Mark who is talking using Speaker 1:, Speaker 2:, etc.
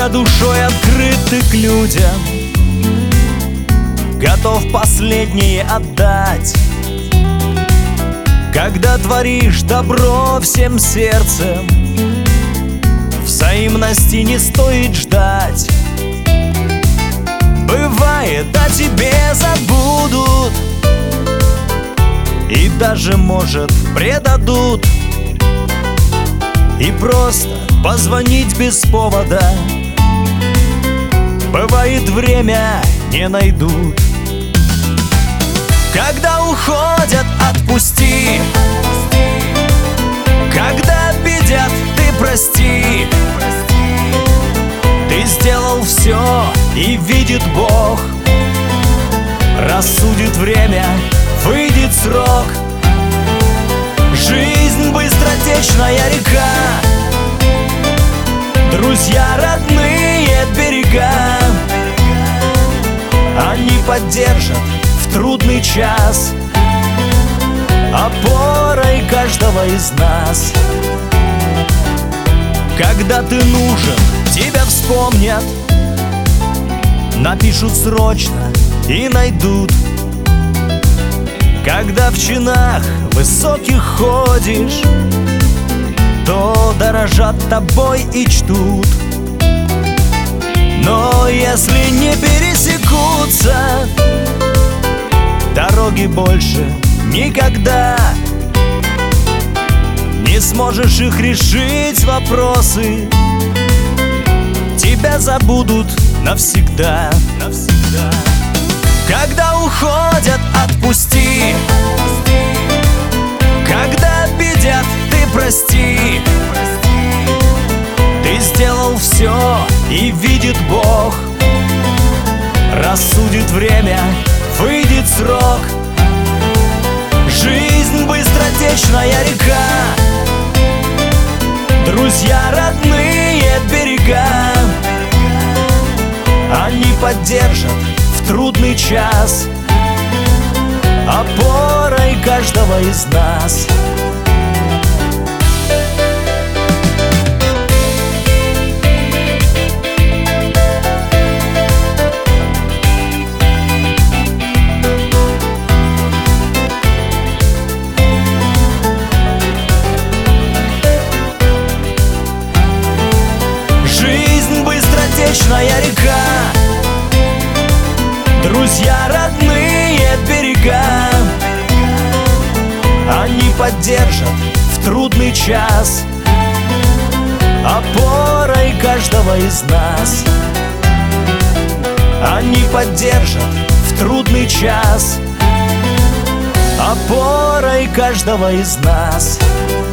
Speaker 1: когда душой открыт ты к людям, готов последнее отдать, когда творишь добро всем сердцем, взаимности не стоит ждать. Бывает, о тебе забудут и даже, может, предадут, и просто позвонить без повода, бывает, время не найдут. Когда уходят, отпусти, когда обидят, ты прости. Ты сделал все, и видит Бог, рассудит время, выйдет срок. Жизнь быстротечная река, друзья родные берега. Они поддержат в трудный час, опорой каждого из нас. Когда ты нужен, тебя вспомнят, напишут срочно и найдут. Когда в чинах высоких ходишь, то дорожат тобой и чтут. Но если не пересекутся дороги больше никогда, не сможешь их решить вопросы, тебя забудут навсегда. Когда уходят, отпусти, когда обидят, ты прости. Ты сделал все, и видит Бог, рассудит время, выйдет срок. Жизнь быстротечная река, друзья родные берега. Они поддержат в трудный час, опорой каждого из нас. Жизнь быстротечная река, друзья родные берега. Они поддержат в трудный час, опорой каждого из нас. Они поддержат в трудный час, опорой каждого из нас.